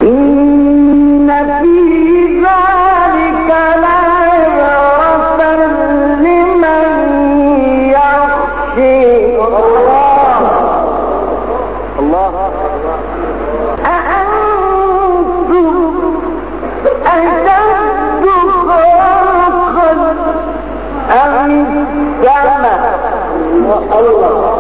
إن في ذلك لعبرة لمن يخشى الله. أأنتم أشد خلقا أم السماء؟ الله